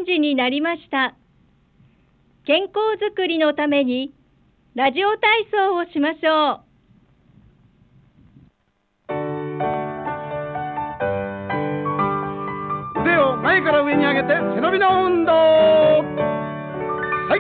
時になりました。健康づくりのためにラジオ体操をしましょう。 腕を前から上に上げて背伸びの運動。はい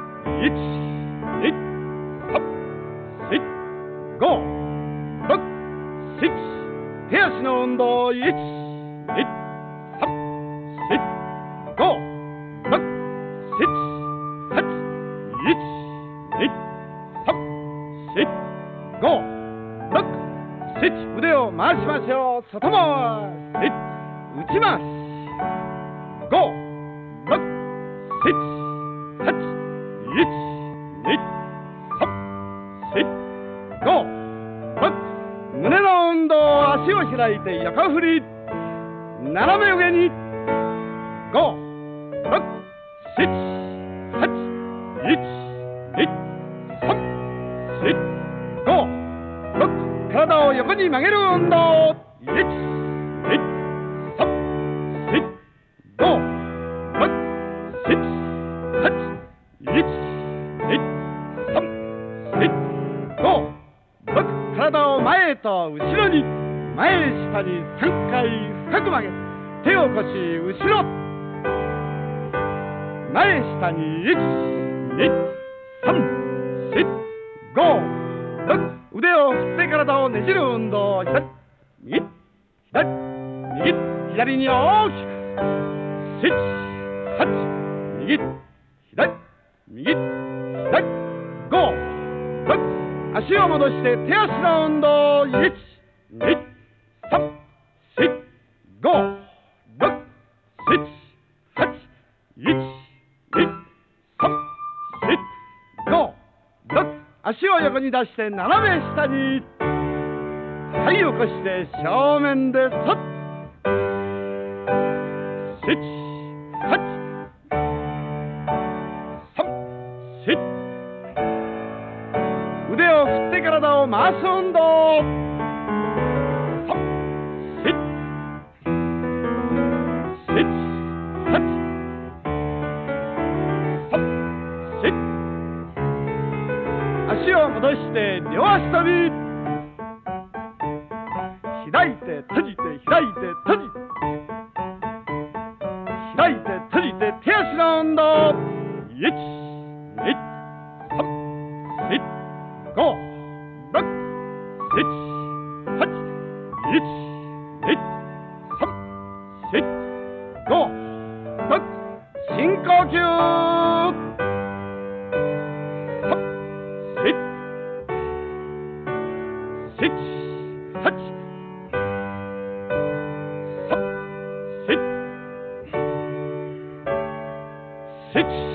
、1、2、3、4、5、6、7、手足の運動。1、2、3、4、5、6、7、8、1、2、3、4、5、6、7、腕を回しましょう。外回し、内回し。5、6、7、8、1、2、3、4、5、6、胸の運動。足を開いて横振り。斜め上に。5、6、7、8、1、2、3、4、5、6、体を横に曲げる運動。1、2、3、4、5、6、7、8、1、2、3、4、5、6、体を前へと後ろに。前下に3回深く曲げ、手を腰後ろ。前下に1、2、3、4、5、6、腕を振って体をねじる運動。左、右、左、右、左に大きく。7、8、右、左、右、左、5、6、足を戻して手足の運動。1、2、3、4、5、6、7、8、1、2、3、4、5、6、足を横に出して斜め下に。はい、起こして正面でそっ。7、8、3、4、腕を振って体を回す運動。3、4、7、8、3、4、足を戻して両足跳び。開いて閉じて開いて閉じて開いて閉じて手足の運動。1、2、3、4、5、6、7、8、1、2、3、4、5、6、深呼吸。3、4、7、8、3、4、7、